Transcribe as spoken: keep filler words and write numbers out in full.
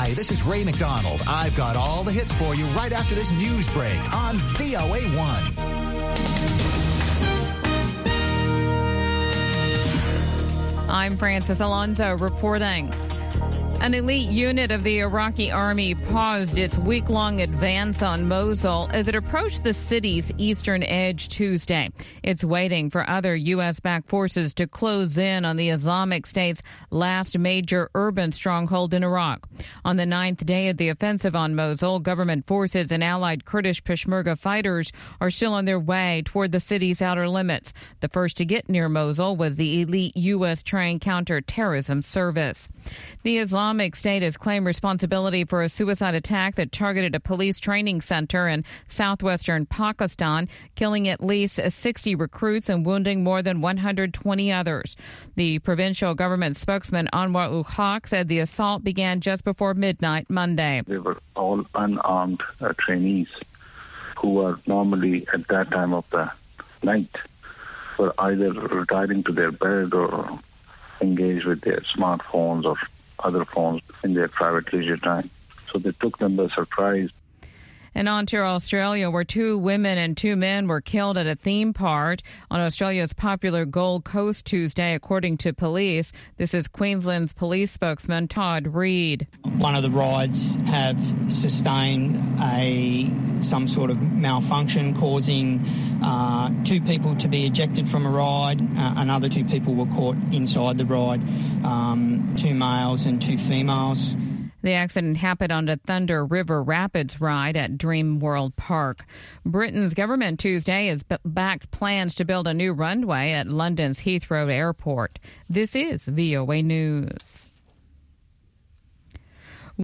Hi, this is Ray McDonald. I've got all the hits for you right after this news break on V O A one. I'm Francis Alonso reporting. An elite unit of the Iraqi army paused its week-long advance on Mosul as it approached the city's eastern edge Tuesday. It's waiting for other U S-backed forces to close in on the Islamic State's last major urban stronghold in Iraq. On the ninth day of the offensive on Mosul, government forces and allied Kurdish Peshmerga fighters are still on their way toward the city's outer limits. The first to get near Mosul was the elite U S-trained counterterrorism service. The Islamic Islamic State has claimed responsibility for a suicide attack that targeted a police training center in southwestern Pakistan, killing at least sixty recruits and wounding more than one hundred twenty others. The provincial government spokesman Anwar ul Haq said the assault began just before midnight Monday. They were all unarmed uh, trainees who are normally at that time of the night were either retiring to their bed or engaged with their smartphones or other phones in their private leisure time. So they took them by surprise. And on to Australia, where two women and two men were killed at a theme park on Australia's popular Gold Coast Tuesday, according to police. This is Queensland's police spokesman, Todd Reid. One of the rides have sustained a some sort of malfunction, causing uh, two people to be ejected from a ride. Uh, another two people were caught inside the ride, um, two males and two females. The accident happened on the Thunder River Rapids ride at Dream World Park. Britain's government Tuesday has backed plans to build a new runway at London's Heathrow Airport. This is V O A News.